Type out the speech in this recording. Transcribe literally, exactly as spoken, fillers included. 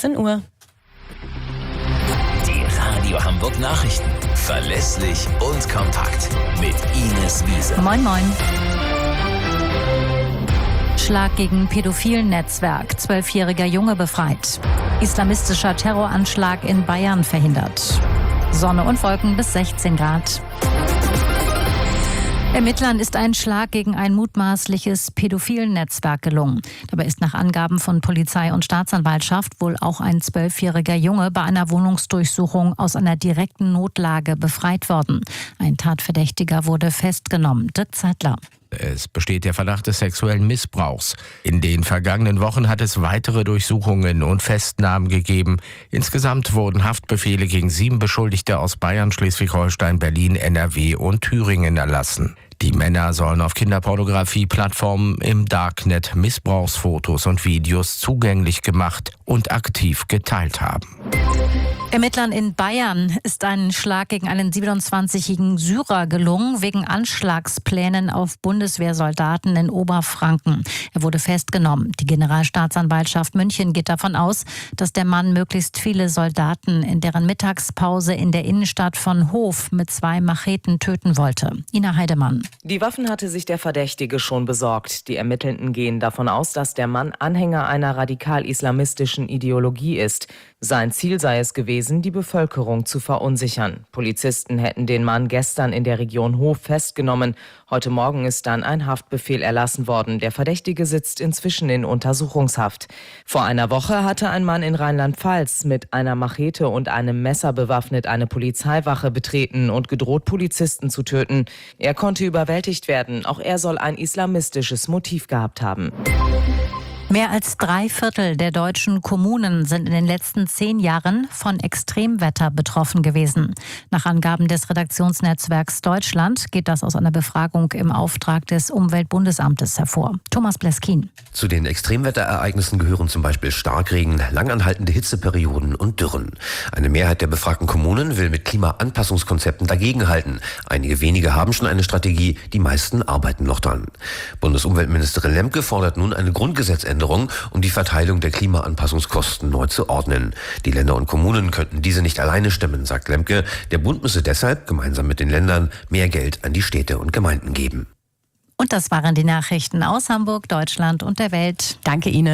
achtzehn Uhr. Die Radio Hamburg Nachrichten. Verlässlich und kompakt. Mit Ines Wiese. Moin, moin. Schlag gegen pädophilen Netzwerk. Zwölfjähriger Junge befreit. Islamistischer Terroranschlag in Bayern verhindert. Sonne und Wolken bis sechzehn Grad. Ermittlern ist ein Schlag gegen ein mutmaßliches pädophilen Netzwerk gelungen. Dabei ist nach Angaben von Polizei und Staatsanwaltschaft wohl auch ein zwölfjähriger Junge bei einer Wohnungsdurchsuchung aus einer direkten Notlage befreit worden. Ein Tatverdächtiger wurde festgenommen. Dirk Zeitler. Es besteht der Verdacht des sexuellen Missbrauchs. In den vergangenen Wochen hat es weitere Durchsuchungen und Festnahmen gegeben. Insgesamt wurden Haftbefehle gegen sieben Beschuldigte aus Bayern, Schleswig-Holstein, Berlin, N R W und Thüringen erlassen. Die Männer sollen auf Kinderpornografie-Plattformen im Darknet Missbrauchsfotos und Videos zugänglich gemacht und aktiv geteilt haben. Ermittlern in Bayern ist ein Schlag gegen einen siebenundzwanzigjährigen Syrer gelungen, wegen Anschlagsplänen auf Bundeswehrsoldaten in Oberfranken. Er wurde festgenommen. Die Generalstaatsanwaltschaft München geht davon aus, dass der Mann möglichst viele Soldaten in deren Mittagspause in der Innenstadt von Hof mit zwei Macheten töten wollte. Ina Heidemann. Die Waffen hatte sich der Verdächtige schon besorgt. Die Ermittelnden gehen davon aus, dass der Mann Anhänger einer radikal-islamistischen Ideologie ist. Sein Ziel sei es gewesen, die Bevölkerung zu verunsichern. Polizisten hätten den Mann gestern in der Region Hof festgenommen. Heute Morgen ist dann ein Haftbefehl erlassen worden. Der Verdächtige sitzt inzwischen in Untersuchungshaft. Vor einer Woche hatte ein Mann in Rheinland-Pfalz mit einer Machete und einem Messer bewaffnet eine Polizeiwache betreten und gedroht, Polizisten zu töten. Er konnte überwältigt werden. Auch er soll ein islamistisches Motiv gehabt haben. Mehr als drei Viertel der deutschen Kommunen sind in den letzten zehn Jahren von Extremwetter betroffen gewesen. Nach Angaben des Redaktionsnetzwerks Deutschland geht das aus einer Befragung im Auftrag des Umweltbundesamtes hervor. Thomas Bleskin. Zu den Extremwetterereignissen gehören zum Beispiel Starkregen, langanhaltende Hitzeperioden und Dürren. Eine Mehrheit der befragten Kommunen will mit Klimaanpassungskonzepten dagegenhalten. Einige wenige haben schon eine Strategie, die meisten arbeiten noch dran. Bundesumweltministerin Lemke fordert nun eine Grundgesetzänderung, um die Verteilung der Klimaanpassungskosten neu zu ordnen. Die Länder und Kommunen könnten diese nicht alleine stemmen, sagt Lemke. Der Bund müsse deshalb gemeinsam mit den Ländern mehr Geld an die Städte und Gemeinden geben. Und das waren die Nachrichten aus Hamburg, Deutschland und der Welt. Danke Ihnen.